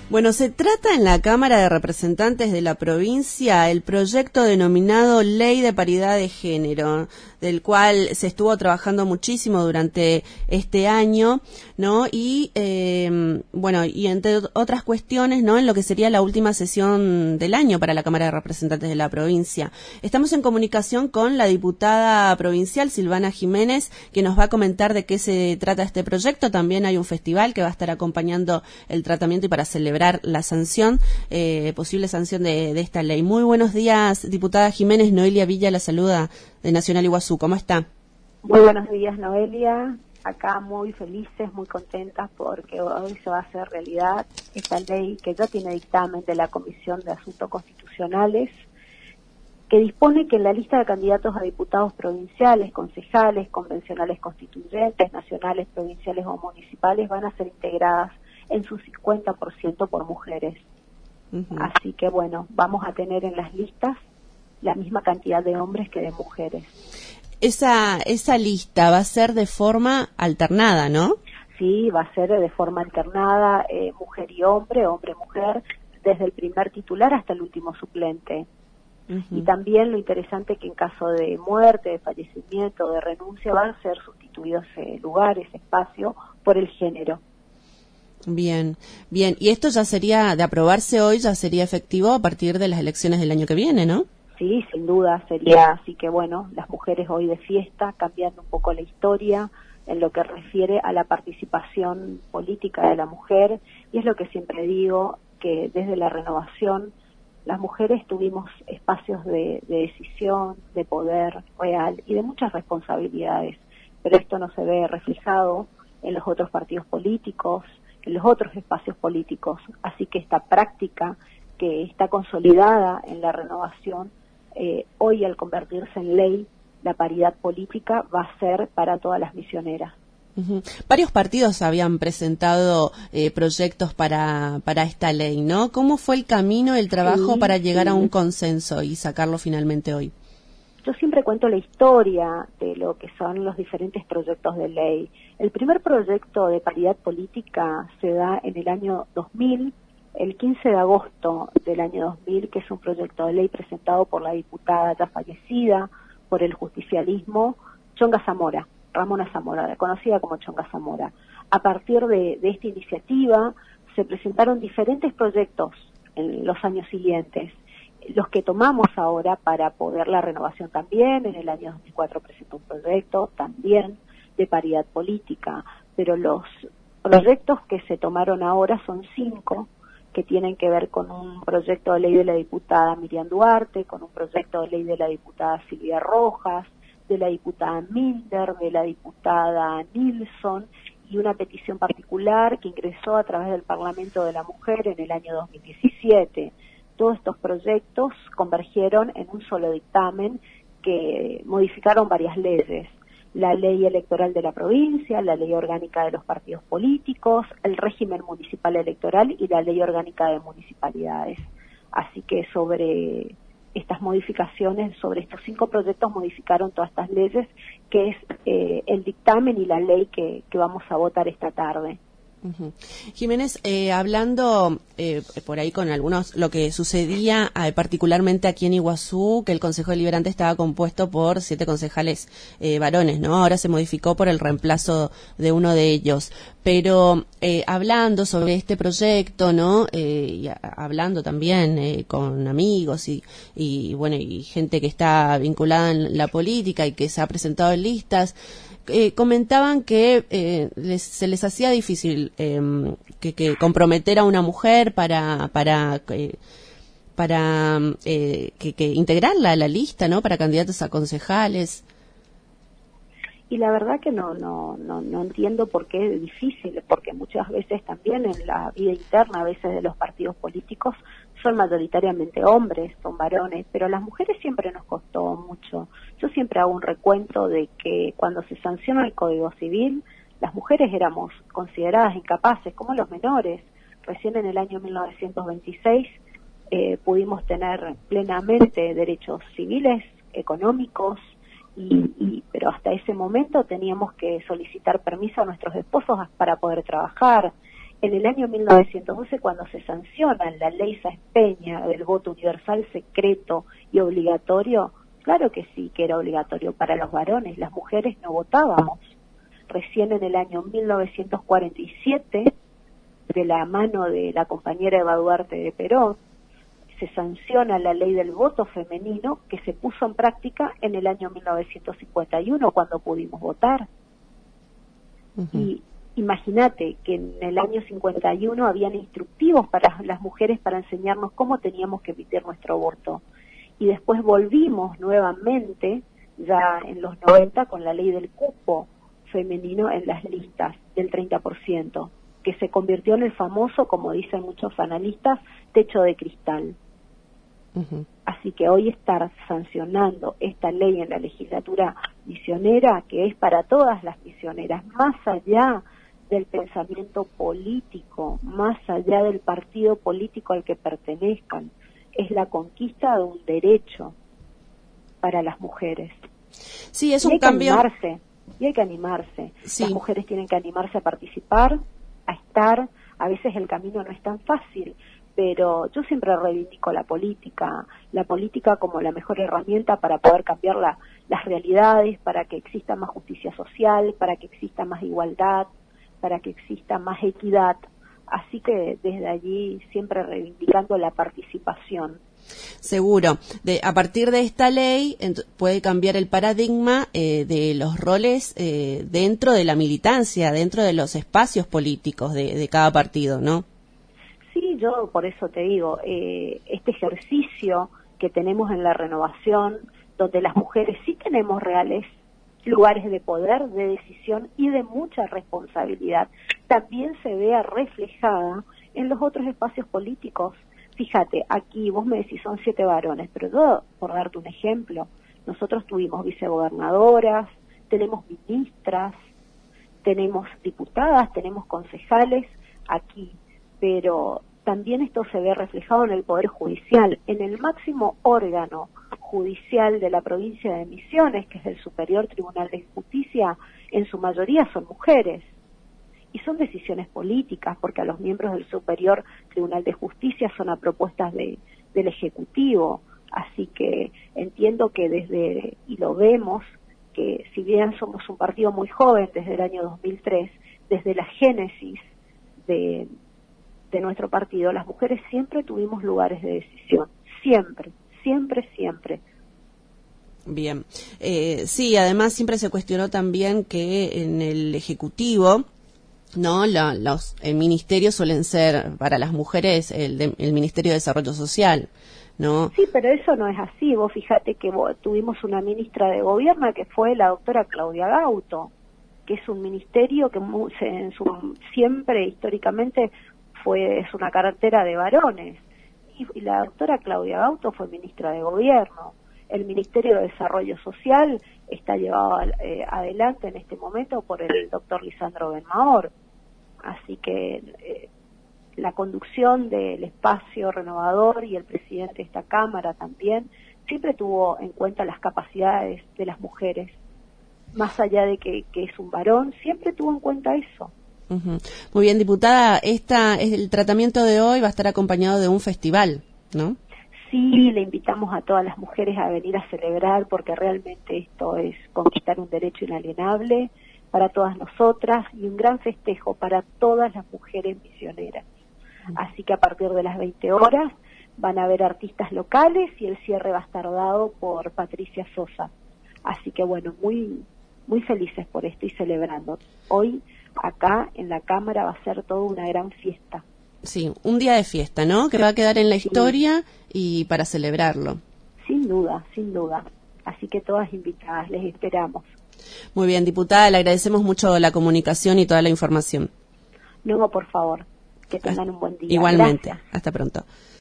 Bueno, se trata en la Cámara de Representantes de la provincia el proyecto denominado Ley de Paridad de Género, del cual se estuvo trabajando muchísimo durante este año, ¿no? Y bueno, y entre otras cuestiones, ¿no? En lo que sería la última sesión del año para la Cámara de Representantes de la provincia. Estamos en comunicación con la diputada provincial Silvana Jiménez, que nos va a comentar de qué se trata este proyecto. También hay un festival que va a estar acompañando el tratamiento y para celebrar la sanción, posible sanción de esta ley. Muy buenos días, diputada Jiménez. Noelia Villa la saluda de Nacional Iguazú. ¿Cómo está? Muy buenos días, Noelia. Acá muy felices, muy contentas porque hoy se va a hacer realidad esta ley que ya tiene dictamen de la Comisión de Asuntos Constitucionales, que dispone que en la lista de candidatos a diputados provinciales, concejales, convencionales constituyentes, nacionales, provinciales o municipales van a ser integradas en su 50% por mujeres. Así que bueno, vamos a tener en las listas la misma cantidad de hombres que de mujeres. Esa lista va a ser de forma alternada, ¿no? Sí, va a ser de forma alternada, mujer y hombre, hombre-mujer, desde el primer titular hasta el último suplente. Y también lo interesante que en caso de muerte, de fallecimiento, de renuncia, van a ser sustituidos lugares, espacio, por el género. Bien, bien. Y esto ya sería, de aprobarse hoy, ya sería efectivo a partir de las elecciones del año que viene, ¿no? Sí, sin duda sería. Así que bueno, las mujeres hoy de fiesta, cambiando un poco la historia en lo que refiere a la participación política de la mujer. Y es lo que siempre digo, que desde la renovación las mujeres tuvimos espacios de decisión, de poder real y de muchas responsabilidades. Pero esto no se ve reflejado en los otros partidos políticos, en los otros espacios políticos. Así que esta práctica que está consolidada en la renovación, hoy al convertirse en ley, la paridad política va a ser para todas las misioneras. Varios partidos habían presentado proyectos para esta ley, ¿no? ¿Cómo fue el camino, el trabajo para llegar a un consenso y sacarlo finalmente hoy? Yo siempre cuento la historia de lo que son los diferentes proyectos de ley. El primer proyecto de paridad política se da en el año 2000, el 15 de agosto del año 2000, que es un proyecto de ley presentado por la diputada ya fallecida por el justicialismo, Chonga Zamora, Ramona Zamora, conocida como Chonga Zamora. A partir de esta iniciativa se presentaron diferentes proyectos en los años siguientes. Los que tomamos ahora para poder la renovación también, en el año 2004 presentó un proyecto también de paridad política, pero los proyectos que se tomaron ahora son 5, que tienen que ver con un proyecto de ley de la diputada Miriam Duarte, con un proyecto de ley de la diputada Silvia Rojas, de la diputada Minder, de la diputada Nilsson, y una petición particular que ingresó a través del Parlamento de la Mujer en el año 2017. Todos estos proyectos convergieron en un solo dictamen que modificaron varias leyes. La ley electoral de la provincia, la ley orgánica de los partidos políticos, el régimen municipal electoral y la ley orgánica de municipalidades. Así que sobre estas modificaciones, sobre estos 5 proyectos modificaron todas estas leyes, que es el dictamen y la ley que vamos a votar esta tarde. Jiménez, hablando por ahí con algunos, lo que sucedía particularmente aquí en Iguazú, que el Consejo Deliberante estaba compuesto por 7 concejales varones, ¿no? Ahora se modificó por el reemplazo de uno de ellos. Pero hablando sobre este proyecto, ¿no? Y hablando también con amigos y bueno, y gente que está vinculada en la política y que se ha presentado en listas, comentaban que se les hacía difícil que comprometer a una mujer para integrarla a la lista, ¿no? Para candidatos a concejales. Y la verdad que no entiendo por qué es difícil, porque muchas veces también en la vida interna, a veces de los partidos políticos, son mayoritariamente hombres, son varones, pero a las mujeres siempre nos costó mucho. Yo siempre hago un recuento de que cuando se sancionó el Código Civil, las mujeres éramos consideradas incapaces, como los menores. Recién en el año 1926 pudimos tener plenamente derechos civiles, económicos, pero hasta ese momento teníamos que solicitar permiso a nuestros esposos para poder trabajar. En el año 1912, cuando se sanciona la ley Sáenz Peña del voto universal, secreto y obligatorio, claro que sí que era obligatorio para los varones, las mujeres no votábamos. Recién en el año 1947, de la mano de la compañera Eva Duarte de Perón, se sanciona la ley del voto femenino, que se puso en práctica en el año 1951, cuando pudimos votar. Y imagínate que en el año 51 habían instructivos para las mujeres para enseñarnos cómo teníamos que emitir nuestro voto. Y después volvimos nuevamente, ya en los 90, con la ley del cupo femenino en las listas del 30%, que se convirtió en el famoso, como dicen muchos analistas, techo de cristal. Así que hoy estar sancionando esta ley en la legislatura misionera, que es para todas las misioneras, más allá del pensamiento político, más allá del partido político al que pertenezcan, es la conquista de un derecho para las mujeres. Sí, es un cambio. Y hay que animarse. Sí. Las mujeres tienen que animarse a participar, a estar. A veces el camino no es tan fácil, pero yo siempre reivindico la política como la mejor herramienta para poder cambiar las realidades, para que exista más justicia social, para que exista más igualdad, para que exista más equidad. Así que desde allí siempre reivindicando la participación. Seguro. A partir de esta ley puede cambiar el paradigma de los roles dentro de la militancia, dentro de los espacios políticos de cada partido, ¿no? Sí, yo por eso te digo, este ejercicio que tenemos en la renovación, donde las mujeres sí tenemos reales lugares de poder, de decisión y de mucha responsabilidad, también se vea reflejada en los otros espacios políticos. Fíjate, aquí vos me decís son 7 varones, pero yo, por darte un ejemplo, nosotros tuvimos vicegobernadoras, tenemos ministras, tenemos diputadas, tenemos concejales aquí, pero también esto se ve reflejado en el Poder Judicial, en el máximo órgano judicial de la provincia de Misiones, que es el Superior Tribunal de Justicia, en su mayoría son mujeres. Y son decisiones políticas, porque a los miembros del Superior Tribunal de Justicia son a propuestas del Ejecutivo. Así que entiendo que y lo vemos, que si bien somos un partido muy joven desde el año 2003, desde la génesis de nuestro partido, las mujeres siempre tuvimos lugares de decisión, siempre. Bien. Sí, además siempre se cuestionó también que en el Ejecutivo, ¿no? Los ministerios suelen ser para las mujeres el Ministerio de Desarrollo Social, ¿no? Sí, pero eso no es así. Vos fíjate que tuvimos una ministra de Gobierno que fue la doctora Claudia Gauto, que es un ministerio que siempre históricamente es una cartera de varones. Y la doctora Claudia Gauto fue ministra de Gobierno. El Ministerio de Desarrollo Social está llevado adelante en este momento por el doctor Lisandro Benmaor. Así que la conducción del espacio renovador y el presidente de esta Cámara también siempre tuvo en cuenta las capacidades de las mujeres. Más allá de que es un varón, siempre tuvo en cuenta eso. Muy bien, diputada, el tratamiento de hoy va a estar acompañado de un festival, ¿no? Sí, le invitamos a todas las mujeres a venir a celebrar, porque realmente esto es conquistar un derecho inalienable para todas nosotras y un gran festejo para todas las mujeres misioneras. Así que a partir de las 20 horas van a haber artistas locales y el cierre va a estar dado por Patricia Sosa. Así que bueno, muy, muy felices por esto y celebrando. Hoy acá en la Cámara va a ser toda una gran fiesta. Sí, un día de fiesta, ¿no? Que va a quedar en la historia y para celebrarlo. Sin duda, sin duda. Así que todas invitadas, les esperamos. Muy bien, diputada, le agradecemos mucho la comunicación y toda la información. No, por favor, que tengan un buen día. Igualmente, Gracias. hasta pronto.